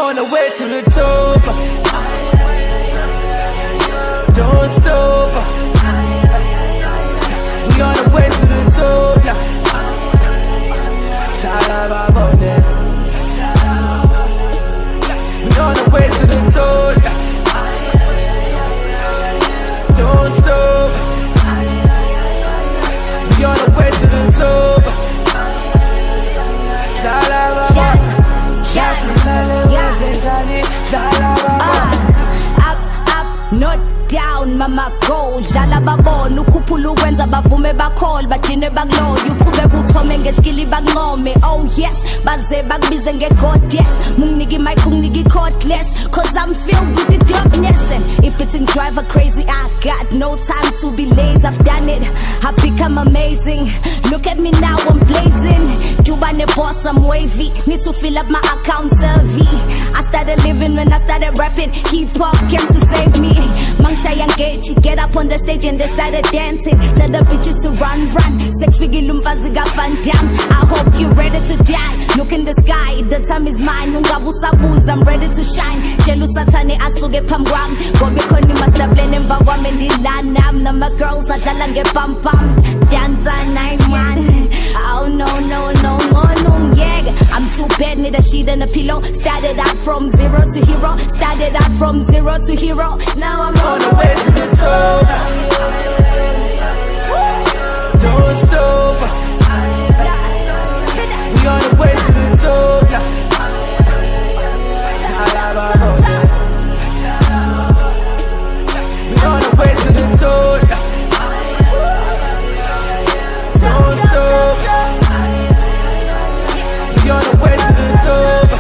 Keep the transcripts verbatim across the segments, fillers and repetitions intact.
on the way to the top. Don't stop. We on the way to the top now. We on the way to the top now. Don't stop. We on the way to the top. Up, up, not down, mama go. Dlala babona ukhuphula ukwenza bavume bakhol badine baklow uqhube kuthome ngeskili bakunqome. Oh yes, baze bakubize ngegoddess. Munginiki mic unginiki cordless, cause I'm filled with the darkness. And if it's in driver crazy, I got no time to be lazy. I've done it, I've become amazing. Look at me now, I'm blazing. Dubane boss, I'm wavy. Need to fill up my account survey. I started living when I started rapping. Hip hop came to save me. Mangsha yang Gechi, get up on the stage and they started dancing. Tell the bitches to run, run. Sex figgy lumfazi ga Van Damme. I hope you're ready to die. Look in the sky, the time is mine. Ungabusa booze, I'm ready to shine. Jelu satani asuge pamwam. Gobi koni master blend and vagwam and dilanam. Now my girls are dalange pam pam. Danza nine man. Oh no no no no no yeah. I'm too bad, need a sheet and a pillow. Started out from zero to hero. Started out from zero to hero. Now I'm on the way to the top. Don't stop. We on the way to the top now. We on the way to the top now. Don't stop. We on the way to the top.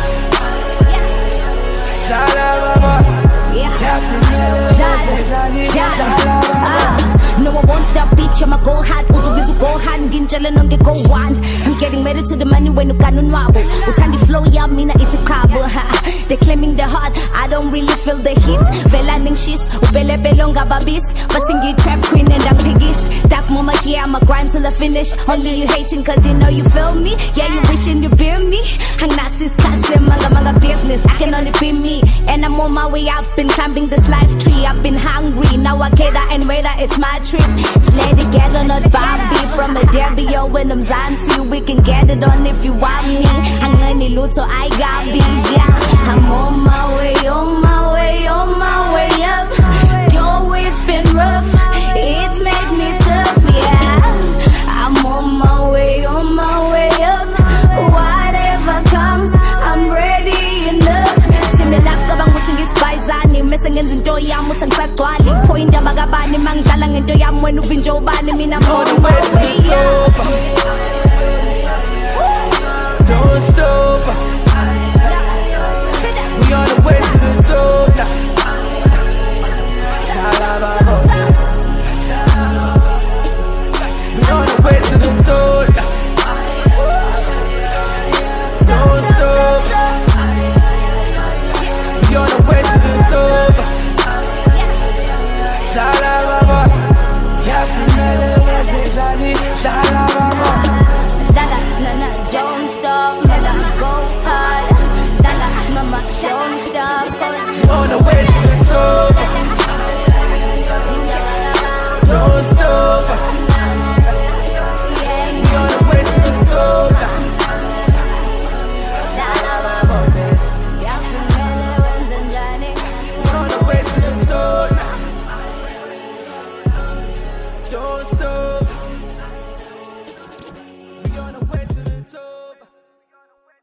No, I won't stop, bitch, I'ma go hard. Uzu bizu go hard, nginjele nonge go one. I'm getting married to the money when you got no nwabo. Utandi flow, yeah, mina it's a cabo. They claiming the heart, I don't really feel the heat. Vela ning shis, upele belonga babis. But singi trap queen and I'm piggies. Dark mama here, I'ma grind till I finish. Only you hating cause you know you feel me. Yeah, you wishing you feel me. Hang nasis, cats and manga manga business. I can only be me. And I'm on my way up, been climbing this life tree. I've been hungry, now I cater and waiter, it's my trip. It's lay together, not Bobby. From a Debbie, yo, when I'm Zanzi, we can get it on if you want me. I'm gonna luto, I got me, yeah. I'm on my way, on my way, on my way up. Though it's been rough, it's made me tough, yeah. I'm on my way, on my way up. Whatever comes, I'm ready enough. Similafta bang muting is paisani. Messing in the door, I'm muting sakwali. Point ya bagabani, mang dalang into yam when you been Joe Bani, mina on the way to the top. Don't stop. We on the way to the top now. We on the way to the top now. Don't stop. We on the way to the top. Zala baba, yasimele wezejani. Zala baba, Zala na na, don't stop, never go hard. Zala mama, don't stop. On the way to the top. Don't stop. We on the way to the top. Zala baba, yasimele wezejani. On the way to the top. Don't stop.